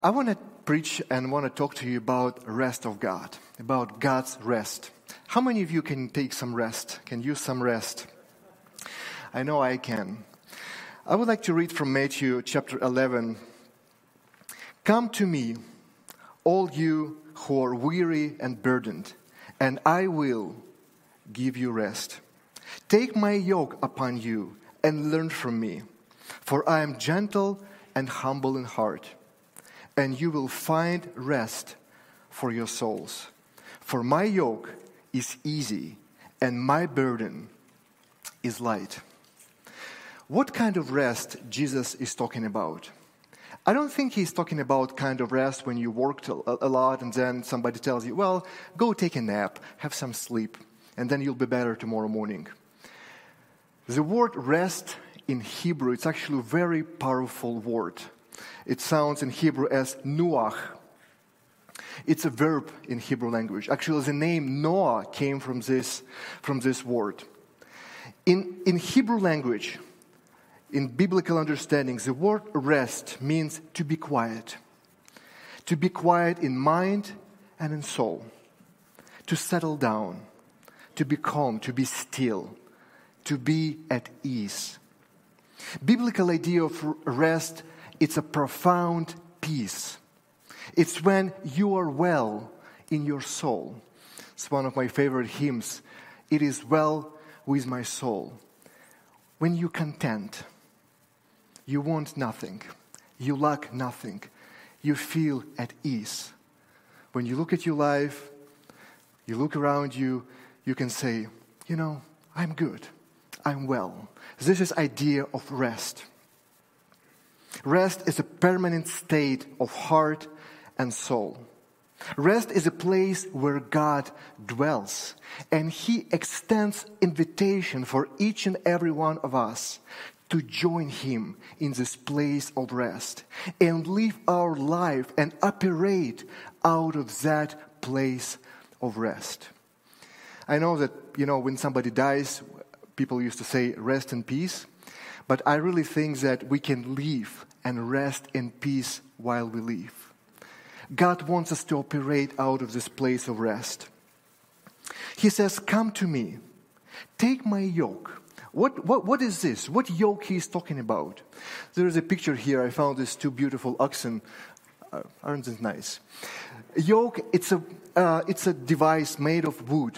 I want to preach and want to talk to you about rest of God, about God's rest. How many of you can take some rest, can use some rest? I know I can. I would like to read from Matthew chapter 11. Come to me, all you who are weary and burdened, and I will give you rest. Take my yoke upon you and learn from me, for I am gentle and humble in heart, and you will find rest for your souls. For my yoke is easy and my burden is light. What kind of rest Jesus is talking about? I don't think he's talking about kind of rest when you worked a lot and then somebody tells you, well, go take a nap, have some sleep, and then you'll be better tomorrow morning. The word rest in Hebrew, it's actually a very powerful word. It sounds in Hebrew as nuach. It's a verb in Hebrew language. Actually, the name Noah came from this word. In Hebrew language, in biblical understanding, the word rest means to be quiet. To be quiet in mind and in soul. To settle down. To be calm, to be still. To be at ease. Biblical idea of rest, it's a profound peace. It's when you are well in your soul. It's one of my favorite hymns. It is well with my soul. When you're content, you want nothing. You lack nothing. You feel at ease. When you look at your life, you look around you, you can say, I'm good. I'm well. This is idea of rest. Rest is a permanent state of heart and soul. Rest is a place where God dwells, and He extends invitation for each and every one of us to join Him in this place of rest and live our life and operate out of that place of rest. I know that, when somebody dies, people used to say, rest in peace. But I really think that we can live and rest in peace while we live. God wants us to operate out of this place of rest. He says, come to me. Take my yoke. What is this? What yoke he is talking about? There is a picture here. I found these two beautiful oxen. Aren't they nice? Yoke, it's a device made of wood.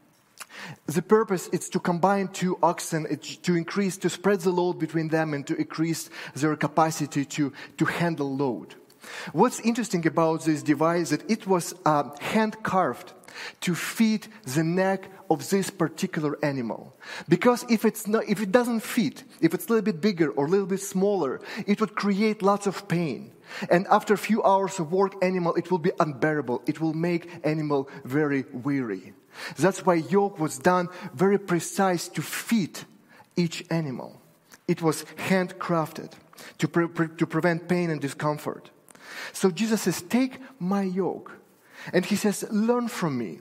The purpose is to combine two oxen, to spread the load between them and to increase their capacity to handle load. What's interesting about this device is that it was hand carved to fit the neck of this particular animal. Because if it doesn't fit, if it's a little bit bigger or a little bit smaller, it would create lots of pain. And after a few hours of work, it will be unbearable. It will make animal very weary. That's why yoke was done very precise to fit each animal. It was handcrafted to prevent pain and discomfort. So Jesus says, take my yoke. And he says, learn from me.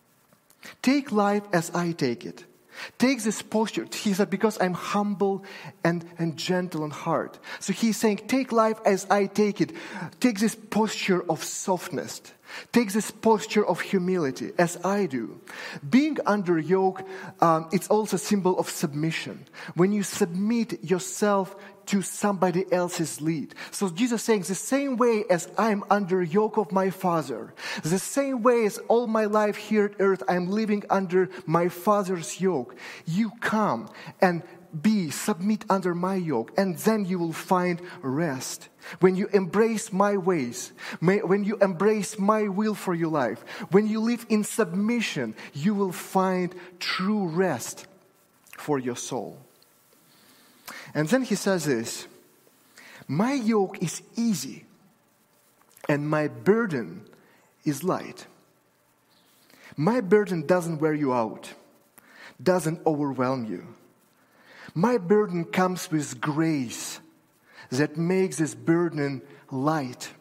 Take life as I take it. Take this posture. He said, because I'm humble and gentle in heart. So he's saying, take life as I take it. Take this posture of softness. Take this posture of humility, as I do. Being under yoke, it's also a symbol of submission. When you submit yourself to somebody else's lead. So Jesus is saying, the same way as I'm under yoke of my Father, the same way as all my life here at earth, I'm living under my Father's yoke. You come and submit under my yoke, and then you will find rest. When you embrace my ways, when you embrace my will for your life, when you live in submission, you will find true rest for your soul. And then he says this, my yoke is easy and my burden is light. My burden doesn't wear you out, doesn't overwhelm you. My burden comes with grace that makes this burden light.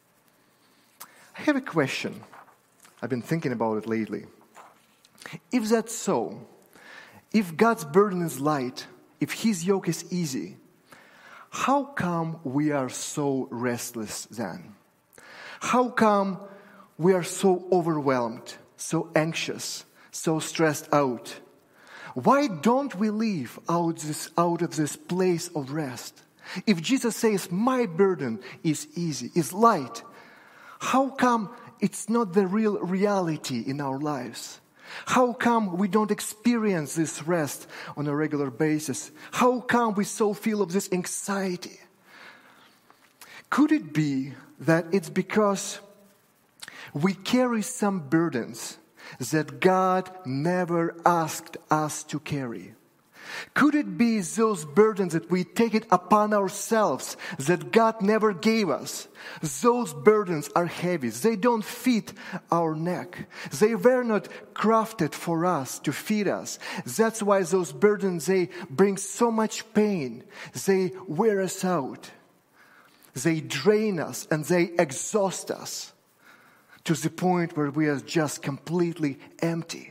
I have a question. I've been thinking about it lately. If that's so, if God's burden is light, if His yoke is easy, how come we are so restless then? How come we are so overwhelmed, so anxious, so stressed out? Why don't we live out of this place of rest? If Jesus says, my burden is easy, is light, how come it's not the real reality in our lives? How come we don't experience this rest on a regular basis? How come we so feel of this anxiety? Could it be that it's because we carry some burdens that God never asked us to carry? Could it be those burdens that we take it upon ourselves that God never gave us? Those burdens are heavy. They don't fit our neck. They were not crafted for us to feed us. That's why those burdens, they bring so much pain. They wear us out. They drain us and they exhaust us to the point where we are just completely empty.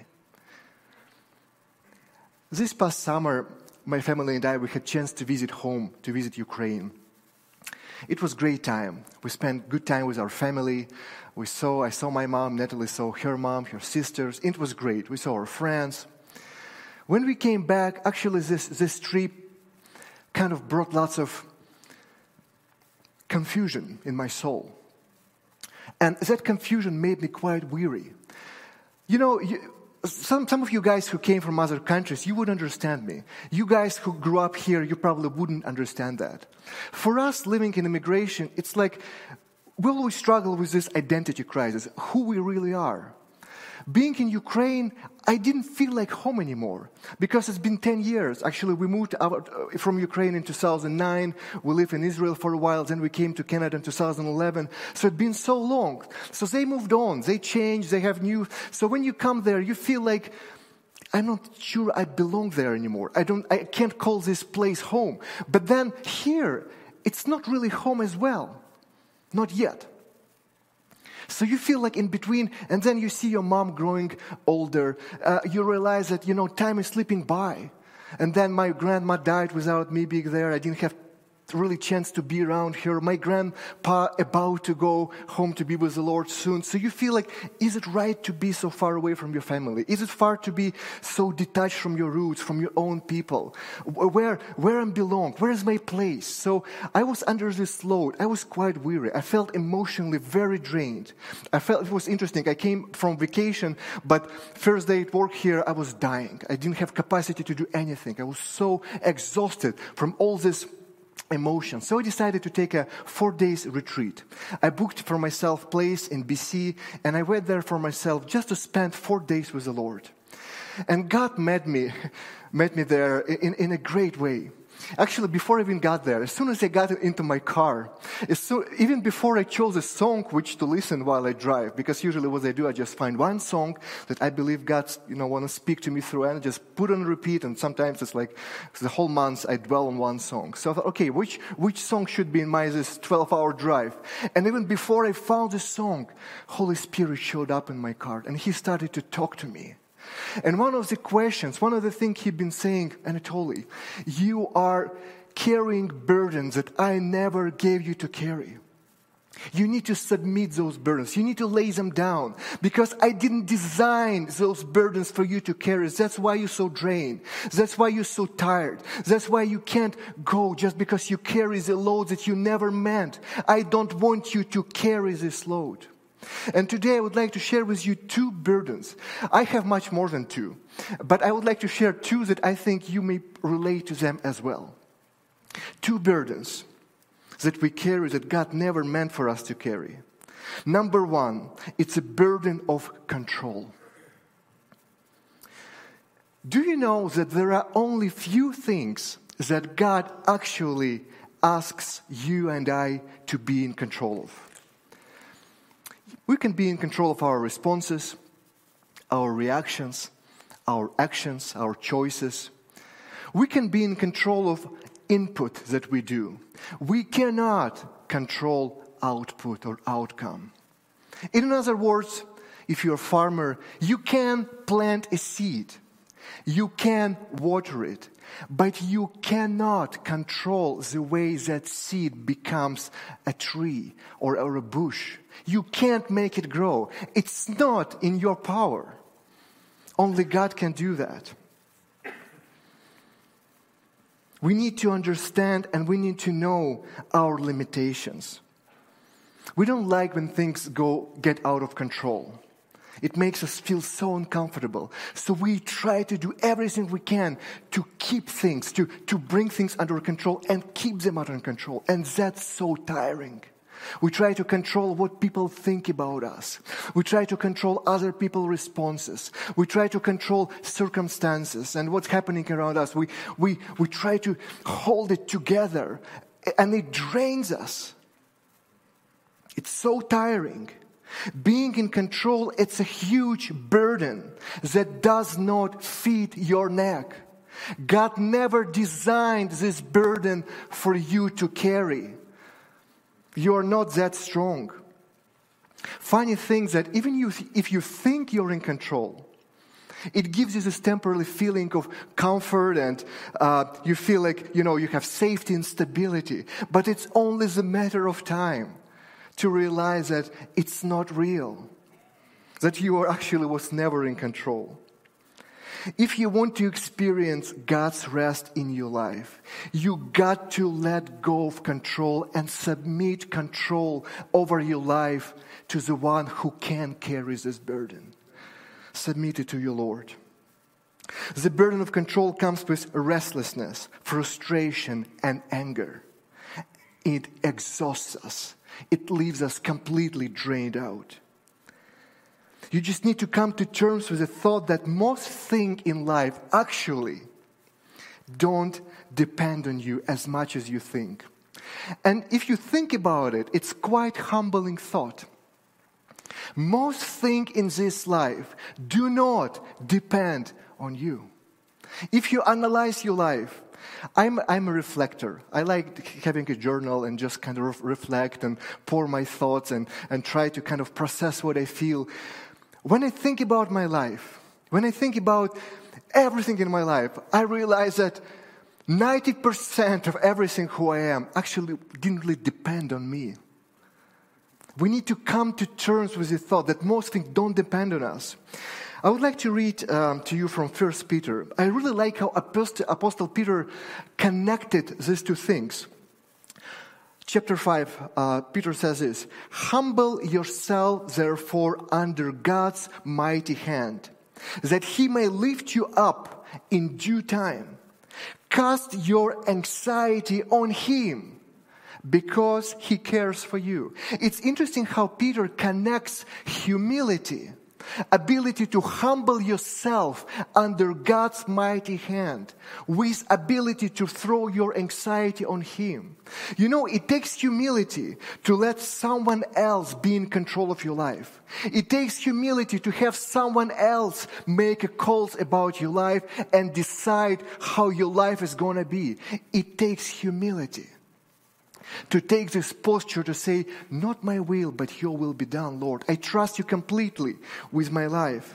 This past summer, my family and I, we had a chance to visit home, to visit Ukraine. It was a great time. We spent good time with our family. I saw my mom, Natalie saw her mom, her sisters. It was great. We saw our friends. When we came back, actually this trip kind of brought lots of confusion in my soul. And that confusion made me quite weary. You know, some of you guys who came from other countries, you would understand me. You guys who grew up here, you probably wouldn't understand that. For us living in immigration, it's like we always struggle with this identity crisis, who we really are. Being in Ukraine, I didn't feel like home anymore because it's been 10 years. Actually, we moved out from Ukraine in 2009. We lived in Israel for a while. Then we came to Canada in 2011. So it's been so long. So they moved on. They changed. They have new. So when you come there, you feel like, I'm not sure I belong there anymore. I can't call this place home. But then here, it's not really home as well. Not yet. So you feel like in between, and then you see your mom growing older. You realize that, time is slipping by. And then my grandma died without me being there. I didn't have really chance to be around her. My grandpa about to go home to be with the Lord soon. So you feel like, is it right to be so far away from your family? Is it far to be so detached from your roots, from your own people? Where I belong? Where is my place? So I was under this load. I was quite weary. I felt emotionally very drained. I felt it was interesting. I came from vacation, but first day at work here, I was dying. I didn't have capacity to do anything. I was so exhausted from all this emotion. So I decided to take a 4 days retreat. I booked for myself a place in BC, and I went there for myself just to spend 4 days with the Lord. And God met me there in a great way. Actually, before I even got there, as soon as I got into my car, even before I chose a song which to listen while I drive, because usually what I do, I just find one song that I believe God's, want to speak to me through, and I just put on repeat, and sometimes it's like the whole month I dwell on one song. So I thought, okay, which song should be in this 12-hour drive? And even before I found the song, Holy Spirit showed up in my car, and He started to talk to me. And one of the things He'd been saying, Anatoly, you are carrying burdens that I never gave you to carry. You need to submit those burdens. You need to lay them down because I didn't design those burdens for you to carry. That's why you're so drained. That's why you're so tired. That's why you can't go just because you carry the load that you never meant. I don't want you to carry this load. And today I would like to share with you 2 burdens. I have much more than 2, but I would like to share 2 that I think you may relate to them as well. 2 burdens that we carry that God never meant for us to carry. Number 1, it's a burden of control. Do you know that there are only few things that God actually asks you and I to be in control of? We can be in control of our responses, our reactions, our actions, our choices. We can be in control of input that we do. We cannot control output or outcome. In other words, if you're a farmer, you can plant a seed. You can water it, but you cannot control the way that seed becomes a tree or a bush. You can't make it grow. It's not in your power. Only God can do that. We need to understand and we need to know our limitations. We don't like when things get out of control. It makes us feel so uncomfortable. So we try to do everything we can to keep things, to bring things under control and keep them under control. And that's so tiring. We try to control what people think about us. We try to control other people's responses. We try to control circumstances and what's happening around us. We try to hold it together, and it drains us. It's so tiring. Being in control, it's a huge burden that does not fit your neck. God never designed this burden for you to carry. You are not that strong. Funny thing that even if you think you're in control, it gives you this temporary feeling of comfort and you feel like, you have safety and stability. But it's only the matter of time to realize that it's not real, that you was never in control. If you want to experience God's rest in your life, you got to let go of control and submit control over your life to the one who can carry this burden. Submit it to your Lord. The burden of control comes with restlessness, frustration, and anger. It exhausts us. It leaves us completely drained out. You just need to come to terms with the thought that most things in life actually don't depend on you as much as you think. And if you think about it, it's quite humbling thought. Most things in this life do not depend on you. If you analyze your life, I'm a reflector. I like having a journal and just kind of reflect and pour my thoughts and try to kind of process what I feel. When I think about my life, when I think about everything in my life, I realize that 90% of everything who I am actually didn't really depend on me. We need to come to terms with the thought that most things don't depend on us. I would like to read to you from 1 Peter. I really like how Apostle Peter connected these two things. Chapter 5, Peter says this: "Humble yourself, therefore, under God's mighty hand, that He may lift you up in due time. Cast your anxiety on Him, because He cares for you." It's interesting how Peter connects humility, ability to humble yourself under God's mighty hand, with ability to throw your anxiety on Him. It takes humility to let someone else be in control of your life. It takes humility to have someone else make calls about your life and decide how your life is going to be. It takes humility to take this posture to say, "Not my will, but your will be done, Lord. I trust you completely with my life."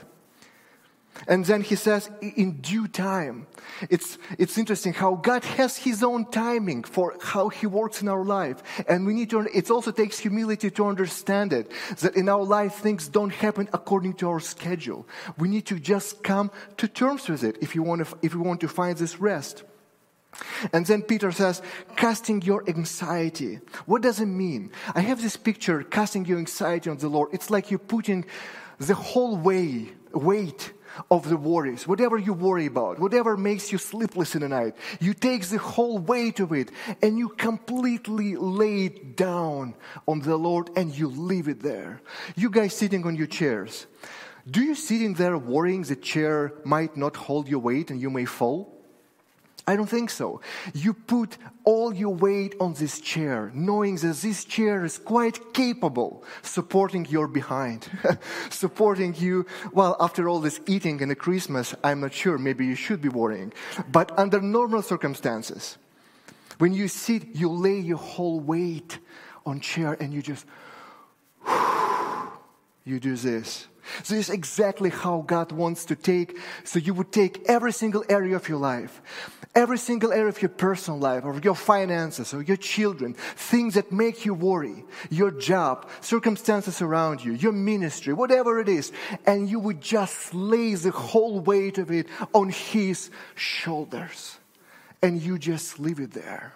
And then he says, in due time. It's interesting how God has His own timing for how He works in our life. And we need to, it also takes humility to understand it, that in our life things don't happen according to our schedule. We need to just come to terms with it if we want to find this rest. And then Peter says, casting your anxiety. What does it mean? I have this picture, casting your anxiety on the Lord. It's like you're putting the whole weight of the worries, whatever you worry about, whatever makes you sleepless in the night, you take the whole weight of it and you completely lay it down on the Lord and you leave it there. You guys sitting on your chairs, do you sitting there worrying the chair might not hold your weight and you may fall? I don't think so. You put all your weight on this chair, knowing that this chair is quite capable supporting your behind, supporting you. Well, after all this eating and the Christmas, I'm not sure, maybe you should be worrying. But under normal circumstances, when you sit, you lay your whole weight on chair and you just, you do this. This is exactly how God wants to take, so you would take every single area of your life, every single area of your personal life, or your finances, or your children, things that make you worry, your job, circumstances around you, your ministry, whatever it is, and you would just lay the whole weight of it on His shoulders. And you just leave it there.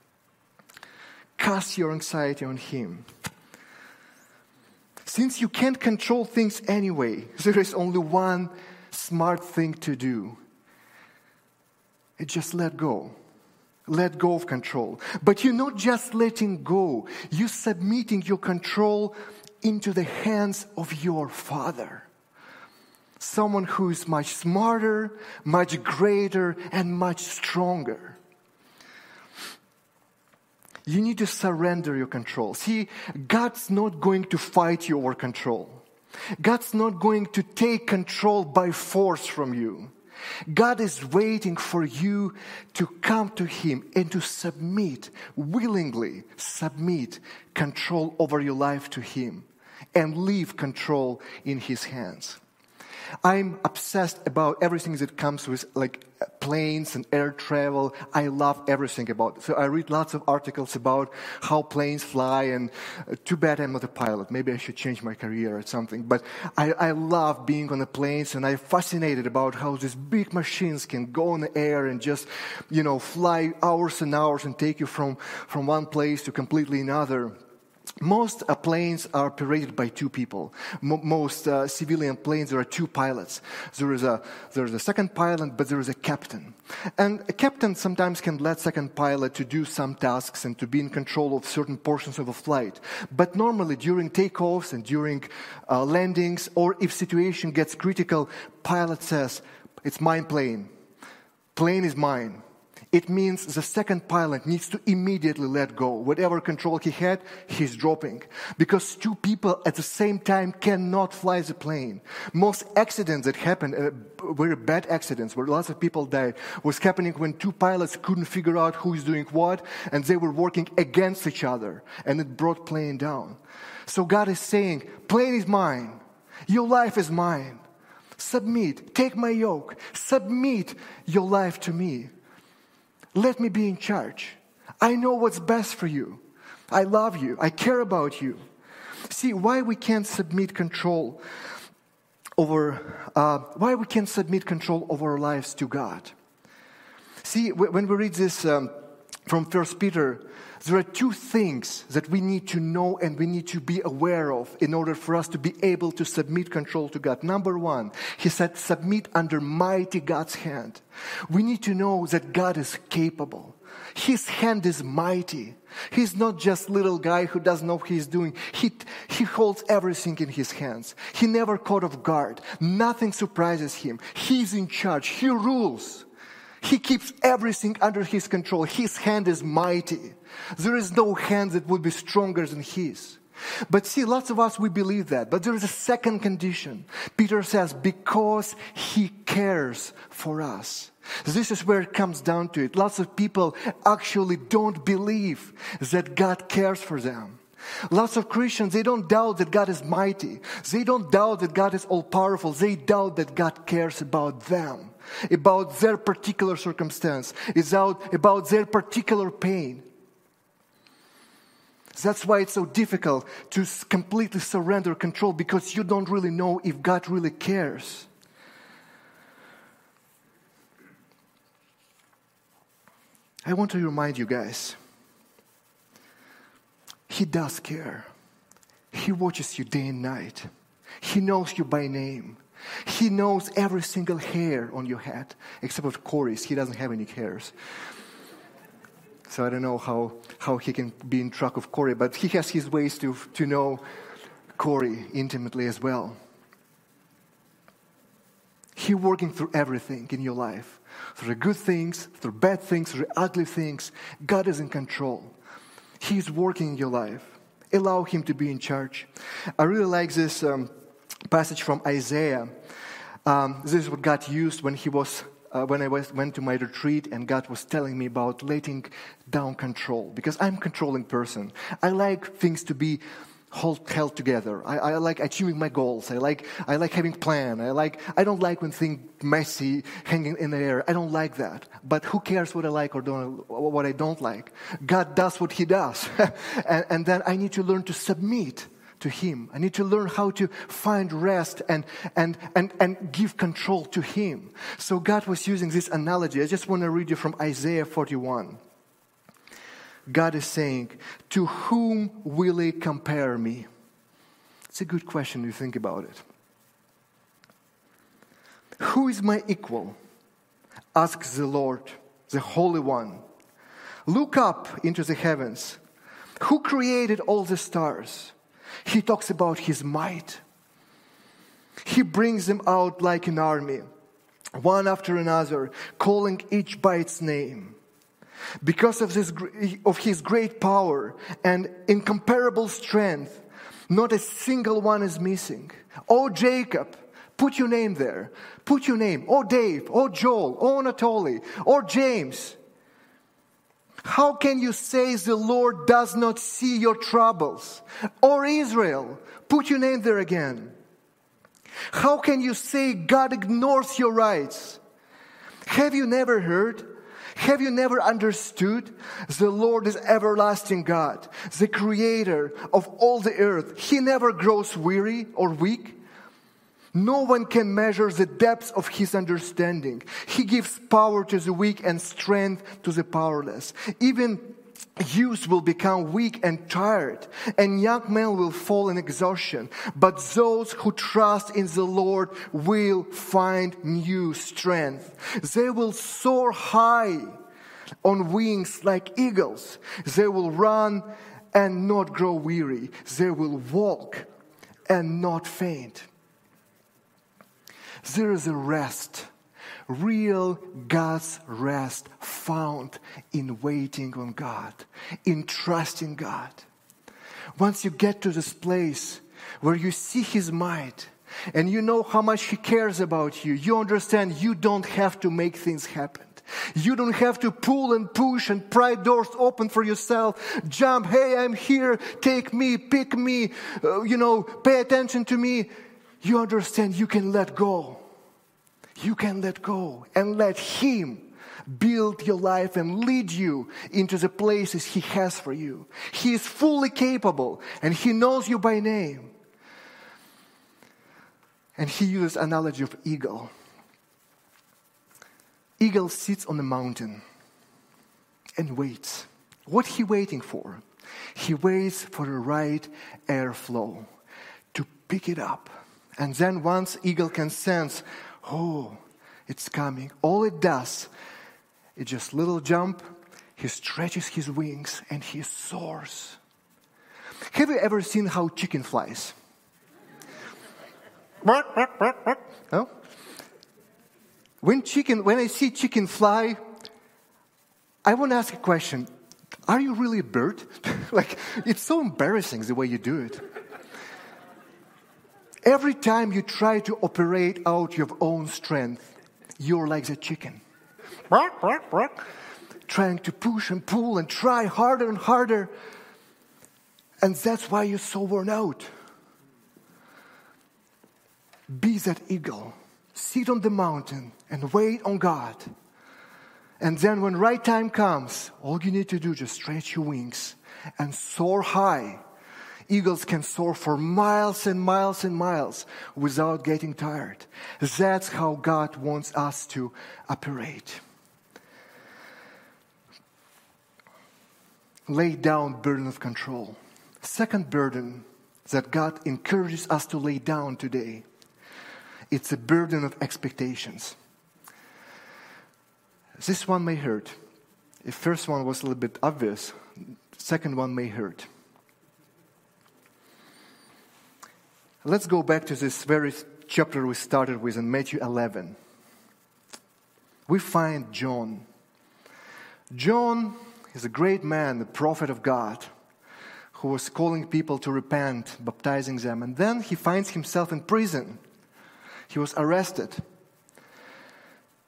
Cast your anxiety on Him. Since you can't control things anyway, there is only one smart thing to do. It's just let go. Let go of control. But you're not just letting go. You're submitting your control into the hands of your Father. Someone who is much smarter, much greater, and much stronger. You need to surrender your control. See, God's not going to fight you over control. God's not going to take control by force from you. God is waiting for you to come to Him and to submit, willingly submit control over your life to Him and leave control in His hands. I'm obsessed about everything that comes with like planes and air travel. I love everything about it. So I read lots of articles about how planes fly, and too bad I'm not a pilot. Maybe I should change my career or something. But I love being on the planes, and I'm fascinated about how these big machines can go in the air and just, fly hours and hours and take you from one place to completely another. Most planes are operated by two people. Most civilian planes, there are two pilots. There is a second pilot, but there is a captain. And a captain sometimes can let second pilot to do some tasks and to be in control of certain portions of a flight. But normally during takeoffs and during landings, or if situation gets critical, pilot says, "It's my plane. Plane is mine." It means the second pilot needs to immediately let go. Whatever control he had, he's dropping. Because two people at the same time cannot fly the plane. Most accidents that happen, very bad accidents where lots of people died, was happening when two pilots couldn't figure out who is doing what, and they were working against each other, and it brought plane down. So God is saying, plane is mine. Your life is mine. Submit. Take my yoke. Submit your life to me. Let me be in charge. I know what's best for you. I love you. I care about you. See, why we can't submit control over our lives to God. See, when we read this from 1 Peter, there are two things that we need to know and we need to be aware of in order for us to be able to submit control to God. Number one, he said, submit under mighty God's hand. We need to know that God is capable. His hand is mighty. He's not just little guy who doesn't know what he's doing. He holds everything in his hands. He never caught off guard. Nothing surprises him. He's in charge. He rules. He keeps everything under His control. His hand is mighty. There is no hand that would be stronger than His. But see, lots of us, we believe that. But there is a second condition. Peter says, because He cares for us. This is where it comes down to it. Lots of people actually don't believe that God cares for them. Lots of Christians, they don't doubt that God is mighty. They don't doubt that God is all-powerful. They doubt that God cares about them, about their particular circumstance, about their particular pain. That's why it's so difficult to completely surrender control, because you don't really know if God really cares. I want to remind you guys, He does care. He watches you day and night. He knows you by name. He knows every single hair on your head, except for Corey's. He doesn't have any hairs. So I don't know how he can be in track of Corey, but he has his ways to know Corey intimately as well. He's working through everything in your life. Through the good things, through bad things, through ugly things. God is in control. He's working in your life. Allow Him to be in charge. I really like this passage from Isaiah. This is what God used when I went to my retreat, and God was telling me about letting down control, because I'm a controlling person. I like things to be held together. I like achieving my goals. I like having plan. I don't like when things messy, hanging in the air. I don't like that. But who cares what I like or what I don't like? God does what He does. and then I need to learn to submit to Him. I need to learn how to find rest and give control to Him. So God was using this analogy. I just want to read you from Isaiah 41. God is saying, to whom will He compare me? It's a good question if you think about it. Who is my equal? Asks the Lord, the Holy One. Look up into the heavens. Who created all the stars? He talks about His might. He brings them out like an army, one after another, calling each by its name. Because of His great power and incomparable strength, not a single one is missing. Oh, Jacob, put your name there. Put your name. Oh, Dave. Oh, Joel. Oh, Anatoly. Or James. How can you say the Lord does not see your troubles? Or Israel, put your name there again. How can you say God ignores your rights? Have you never heard? Have you never understood? The Lord is everlasting God, the creator of all the earth. He never grows weary or weak. No one can measure the depths of His understanding. He gives power to the weak and strength to the powerless. Even youth will become weak and tired, and young men will fall in exhaustion. But those who trust in the Lord will find new strength. They will soar high on wings like eagles. They will run and not grow weary. They will walk and not faint. There is a rest, real God's rest found in waiting on God, in trusting God. Once you get to this place where you see His might and you know how much He cares about you, you understand you don't have to make things happen. You don't have to pull and push and pry doors open for yourself. Jump, hey, I'm here, take me, pick me, pay attention to me. You understand you can let go. You can let go and let Him build your life and lead you into the places He has for you. He is fully capable and He knows you by name. And He uses analogy of eagle. Eagle sits on the mountain and waits. What he waiting for? He waits for the right airflow to pick it up. And then once eagle can sense, oh, it's coming. All it does, it's just little jump. He stretches his wings and he soars. Have you ever seen how chicken flies? No? When I see chicken fly, I want to ask a question. Are you really a bird? It's so embarrassing the way you do it. Every time you try to operate out your own strength, you're like the chicken. Trying to push and pull and try harder and harder. And that's why you're so worn out. Be that eagle. Sit on the mountain and wait on God. And then when right time comes, all you need to do is just stretch your wings and soar high. Eagles can soar for miles and miles and miles without getting tired. That's how God wants us to operate. Lay down burden of control. Second burden that God encourages us to lay down today. It's a burden of expectations. This one may hurt. The first one was a little bit obvious. The second one may hurt. Let's go back to this very chapter we started with in Matthew 11. We find John. John is a great man, the prophet of God, who was calling people to repent, baptizing them. And then he finds himself in prison. He was arrested.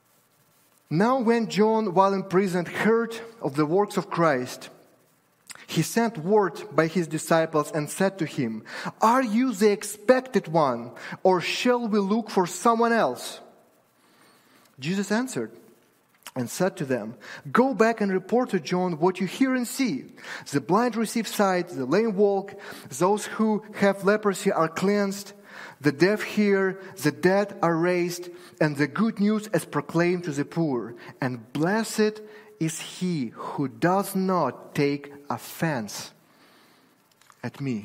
Now when John, while in prison, heard of the works of Christ, He sent word by his disciples and said to him, "Are you the expected one, or shall we look for someone else?" Jesus answered and said to them, "Go back and report to John what you hear and see. The blind receive sight, the lame walk, those who have leprosy are cleansed, the deaf hear, the dead are raised, and the good news is proclaimed to the poor. And blessed is he who does not take offense at me."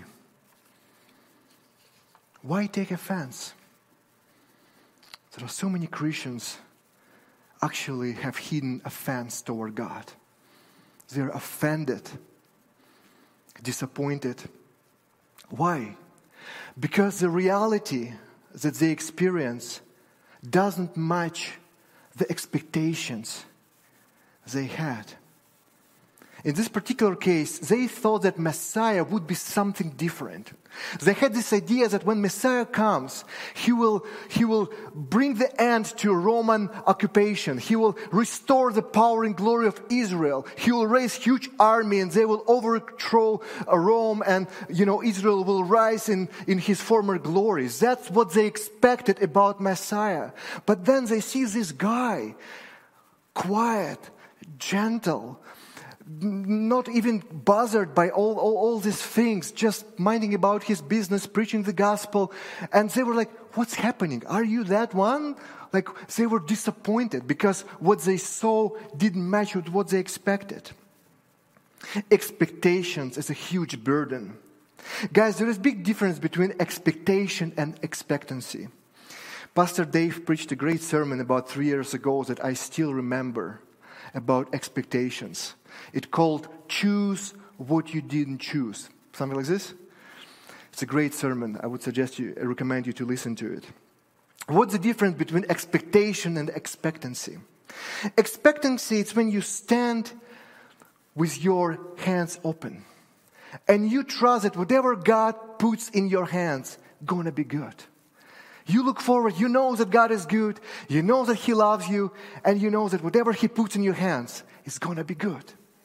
Why take offense? There are so many Christians actually have hidden offense toward God. They're offended, disappointed. Why? Because the reality that they experience doesn't match the expectations they had. In this particular case, they thought that Messiah would be something different. They had this idea that when Messiah comes, He will bring the end to Roman occupation. He will restore the power and glory of Israel. He will raise huge army and they will overthrow Rome, and Israel will rise in His former glories. That's what they expected about Messiah. But then they see this guy, quiet, gentle, not even bothered by all these things, just minding about his business, preaching the gospel. And they were like, "What's happening? Are you that one?" Like, they were disappointed because what they saw didn't match with what they expected. Expectations is a huge burden. Guys, there is a big difference between expectation and expectancy. Pastor Dave preached a great sermon about 3 years ago that I still remember about expectations. It called "Choose What You Didn't Choose." Something like this. It's a great sermon. I would recommend you to listen to it. What's the difference between expectation and expectancy? Expectancy is when you stand with your hands open and you trust that whatever God puts in your hands gonna be good. You look forward, you know that God is good, you know that He loves you, and you know that whatever He puts in your hands is gonna be good.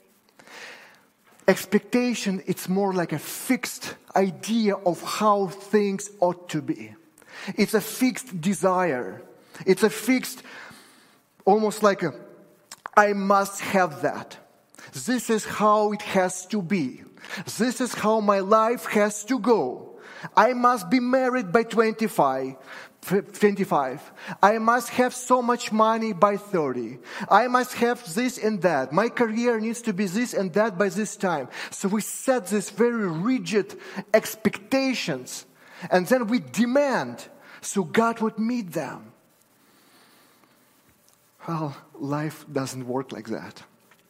Expectation, it's more like a fixed idea of how things ought to be. It's a fixed desire. It's a fixed, almost like I must have that. This is how it has to be. This is how my life has to go. I must be married by 25. I must have so much money by 30. I must have this and that. My career needs to be this and that by this time. So we set these very rigid expectations and then we demand so God would meet them. Well, life doesn't work like that.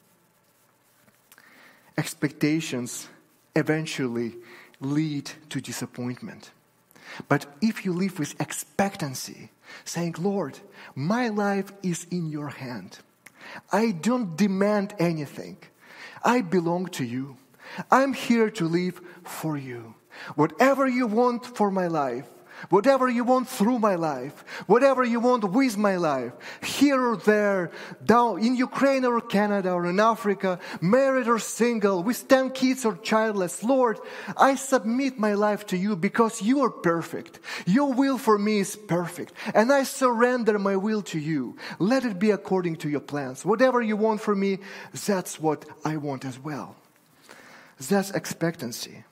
Expectations eventually lead to disappointment. But if you live with expectancy, saying, "Lord, my life is in your hand. I don't demand anything. I belong to you. I'm here to live for you. Whatever you want for my life, whatever you want through my life, whatever you want with my life, here or there, down in Ukraine or Canada or in Africa, married or single, with 10 kids or childless, Lord, I submit my life to you because you are perfect. Your will for me is perfect. And I surrender my will to you. Let it be according to your plans. Whatever you want for me, that's what I want as well." That's expectancy.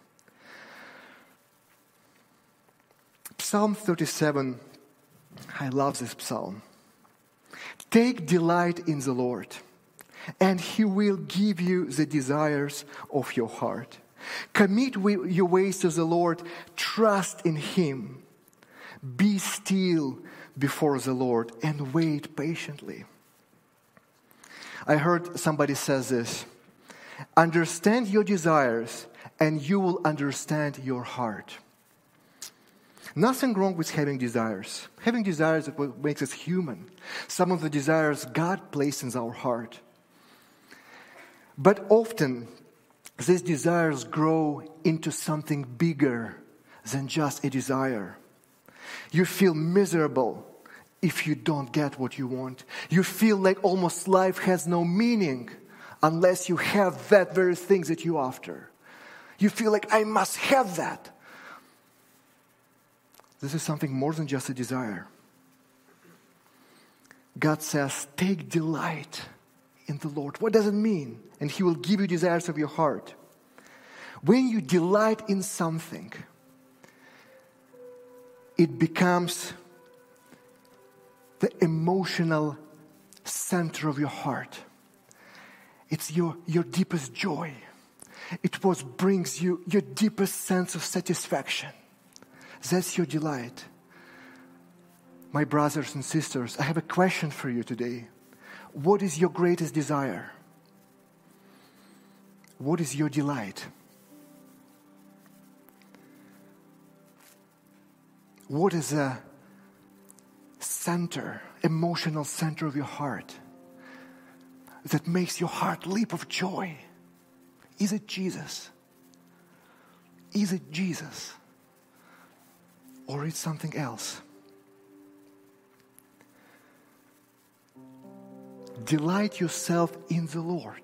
Psalm 37, I love this psalm. "Take delight in the Lord, and He will give you the desires of your heart. Commit your ways to the Lord, trust in Him. Be still before the Lord and wait patiently." I heard somebody says this: "Understand your desires, and you will understand your heart." Nothing wrong with having desires. Having desires is what makes us human. Some of the desires God placed in our heart. But often, these desires grow into something bigger than just a desire. You feel miserable if you don't get what you want. You feel like almost life has no meaning unless you have that very thing that you're after. You feel like, I must have that. This is something more than just a desire. God says, take delight in the Lord. What does it mean? And He will give you desires of your heart. When you delight in something, it becomes the emotional center of your heart. It's your deepest joy. It what brings you your deepest sense of satisfaction. That's your delight. My brothers and sisters, I have a question for you today. What is your greatest desire? What is your delight? What is a center, emotional center of your heart that makes your heart leap of joy? Is it Jesus? Is it Jesus? Or it's something else? Delight yourself in the Lord.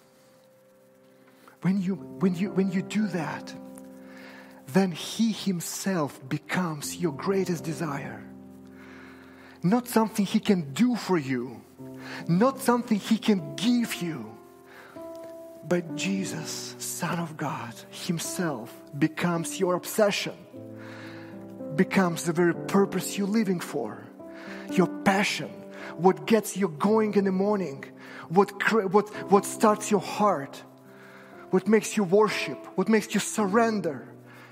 When you do that, then He Himself becomes your greatest desire. Not something He can do for you, not something He can give you, but Jesus, Son of God, Himself becomes your obsession, becomes the very purpose you're living for, your passion, what gets you going in the morning, what starts your heart, what makes you worship, what makes you surrender,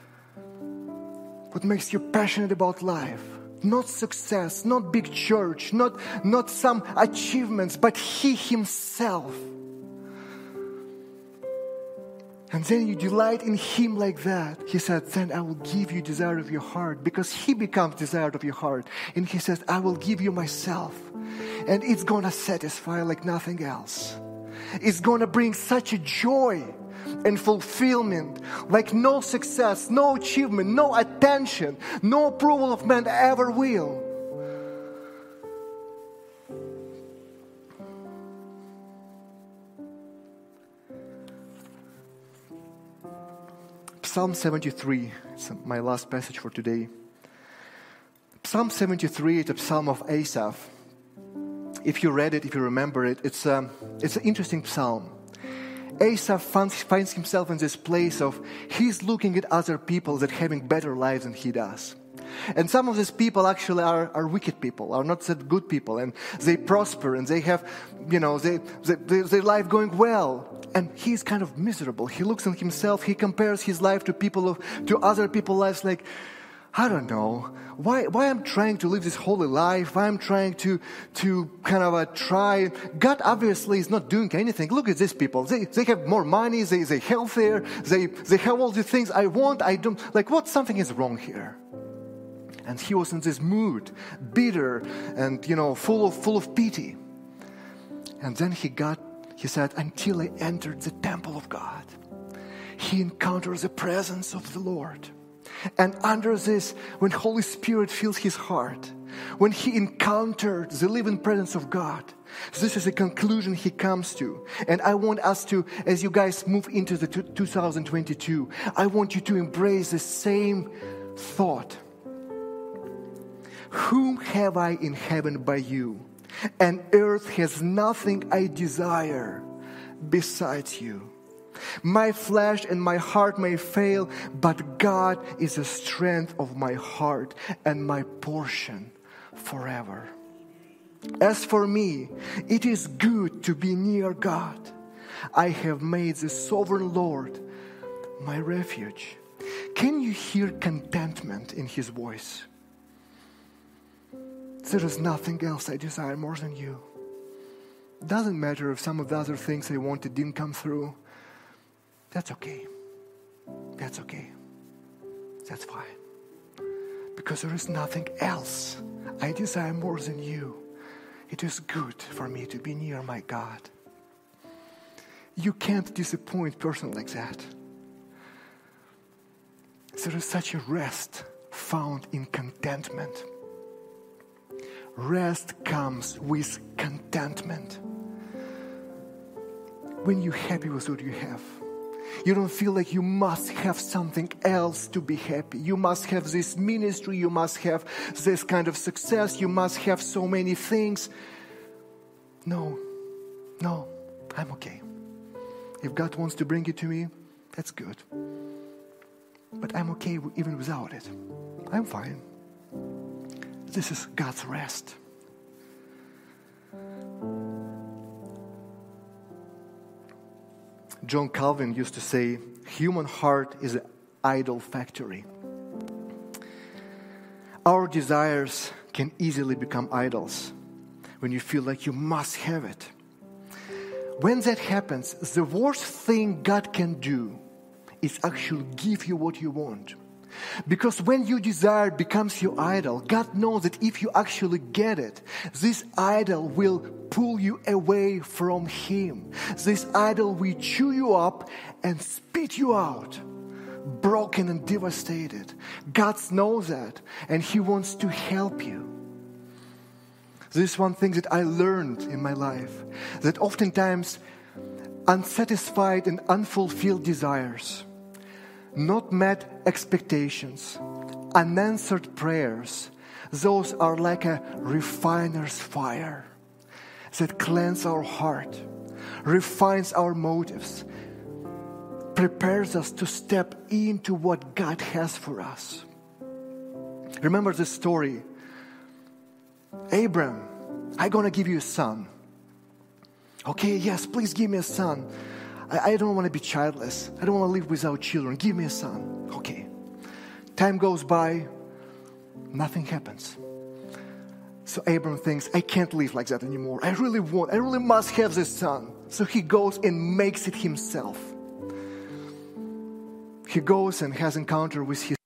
what makes you passionate about life. Not success, not big church, not some achievements, but He Himself. And then you delight in Him like that. He said, then I will give you desire of your heart, because He becomes desire of your heart. And He says, I will give you myself. And it's going to satisfy like nothing else. It's going to bring such a joy and fulfillment like no success, no achievement, no attention, no approval of man ever will. Psalm 73, it's my last passage for today. Psalm 73 is a psalm of Asaph. If you read it, if you remember it, it's an interesting psalm. Asaph finds himself in this place of he's looking at other people that having better lives than he does. And some of these people actually are wicked people, are not such good people, and they prosper and they have, their life going well. And he's kind of miserable. He looks at himself, he compares his life to other people's lives like, I don't know, why I'm trying to live this holy life, why I'm trying to kind of try. God obviously is not doing anything. Look at these people. They have more money, they healthier, they have all the things I want, I don't, like what, something is wrong here. And he was in this mood, bitter and, full of pity. And then he said, until I entered the temple of God, he encounters the presence of the Lord. And under this, when Holy Spirit fills his heart, when he encountered the living presence of God, this is a conclusion he comes to. And I want us to, as you guys move into the 2022, I want you to embrace the same thought. Whom have I in heaven by you? And earth has nothing I desire besides you. My flesh and my heart may fail, but God is the strength of my heart and my portion forever. As for me, it is good to be near God. I have made the sovereign Lord my refuge. Can you hear contentment in his voice? There is nothing else I desire more than you. Doesn't matter if some of the other things I wanted didn't come through. That's okay. That's okay. That's fine. Because there is nothing else I desire more than you. It is good for me to be near my God. You can't disappoint a person like that. There is such a rest found in contentment. Rest comes with contentment. When you're happy with what you have, You don't feel like you must have something else to be happy. You must have this ministry. You must have this kind of success. You must have so many things. No, I'm okay. If God wants to bring it to me, that's good. But I'm okay even without it. I'm fine. This is God's rest. John Calvin used to say, human heart is an idol factory. Our desires can easily become idols when you feel like you must have it. When that happens, the worst thing God can do is actually give you what you want. Because when your desire becomes your idol, God knows that if you actually get it, this idol will pull you away from Him. This idol will chew you up and spit you out, broken and devastated. God knows that, and He wants to help you. This is one thing that I learned in my life, that oftentimes unsatisfied and unfulfilled desires, not met expectations, unanswered prayers, those are like a refiner's fire that cleanses our heart, refines our motives, prepares us to step into what God has for us. Remember this story. Abram, I'm going to give you a son. Okay, yes, please give me a son. I don't want to be childless. I don't want to live without children. Give me a son. Okay. Time goes by. Nothing happens. So Abram thinks, I can't live like that anymore. I really must have this son. So he goes and makes it himself. He goes and has an encounter with his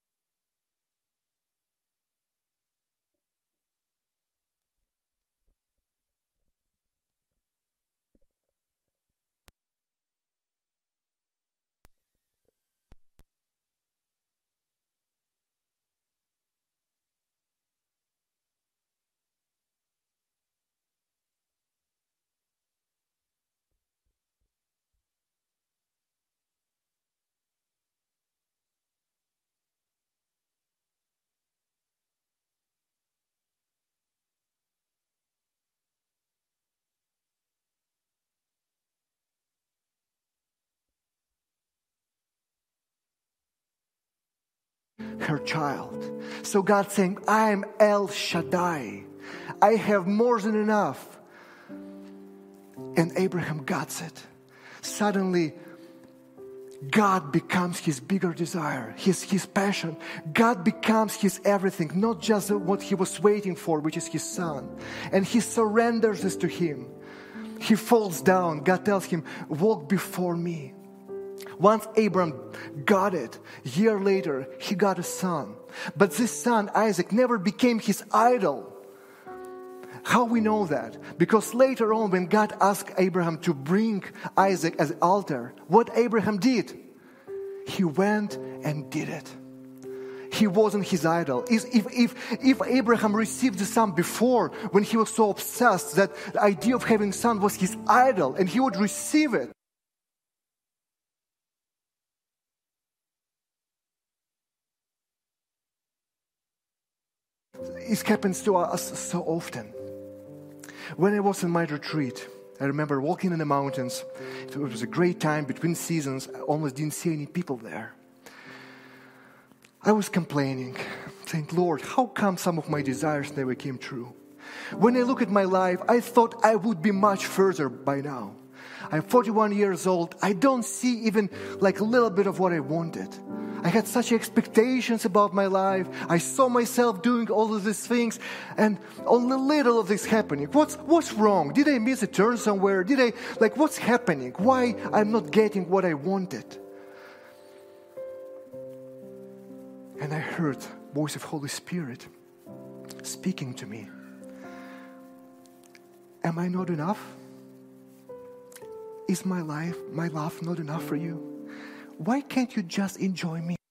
her child. So God saying, I am El Shaddai. I have more than enough. And Abraham gets it. Suddenly, God becomes his bigger desire, his passion. God becomes his everything, not just what he was waiting for, which is his son. And he surrenders this to him. He falls down. God tells him, walk before me. Once Abram got it, a year later, he got a son. But this son, Isaac, never became his idol. How we know that? Because later on, when God asked Abraham to bring Isaac as an altar, what Abraham did? He went and did it. He wasn't his idol. If Abraham received the son before, when he was so obsessed that the idea of having a son was his idol, and he would receive it, it happens to us so often. When I was in my retreat, I remember walking in the mountains. It was a great time between seasons. I almost didn't see any people there. I was complaining, saying, Lord, how come some of my desires never came true? When I look at my life, I thought I would be much further by now. I'm 41 years old. I don't see even like a little bit of what I wanted. I had such expectations about my life. I saw myself doing all of these things, and only little of this happening. What's wrong? Did I miss a turn somewhere? What's happening? Why I'm not getting what I wanted? And I heard the voice of Holy Spirit speaking to me. Am I not enough? Is my love not enough for you? Why can't you just enjoy me?